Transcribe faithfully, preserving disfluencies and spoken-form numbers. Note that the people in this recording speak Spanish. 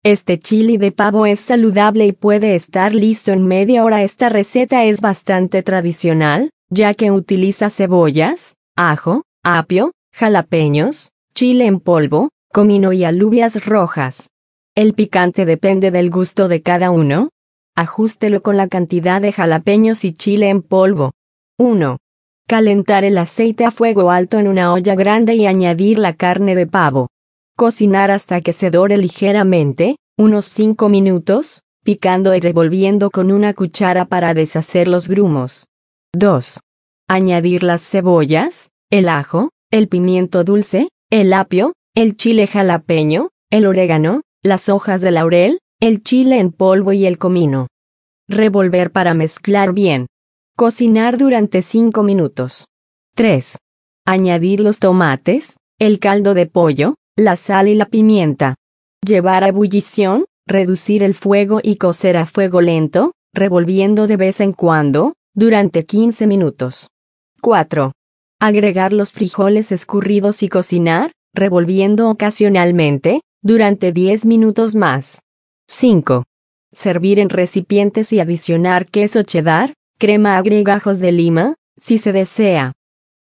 Este chili de pavo es saludable y puede estar listo en media hora. Esta receta es bastante tradicional, ya que utiliza cebollas, ajo, apio, jalapeños, chile en polvo, comino y alubias rojas. El picante depende del gusto de cada uno. Ajústelo con la cantidad de jalapeños y chile en polvo. uno. Calentar el aceite a fuego alto en una olla grande y añadir la carne de pavo. Cocinar hasta que se dore ligeramente, unos cinco minutos, picando y revolviendo con una cuchara para deshacer los grumos. dos. Añadir las cebollas, el ajo, el pimiento dulce, el apio, el chile jalapeño, el orégano, las hojas de laurel, el chile en polvo y el comino. Revolver para mezclar bien. Cocinar durante cinco minutos. tres. Añadir los tomates, el caldo de pollo, la sal y la pimienta. Llevar a ebullición, reducir el fuego y cocer a fuego lento, revolviendo de vez en cuando, durante quince minutos. cuatro. Agregar los frijoles escurridos y cocinar, revolviendo ocasionalmente, durante diez minutos más. cinco. Servir en recipientes y adicionar queso cheddar, crema agria y gajos de lima, si se desea.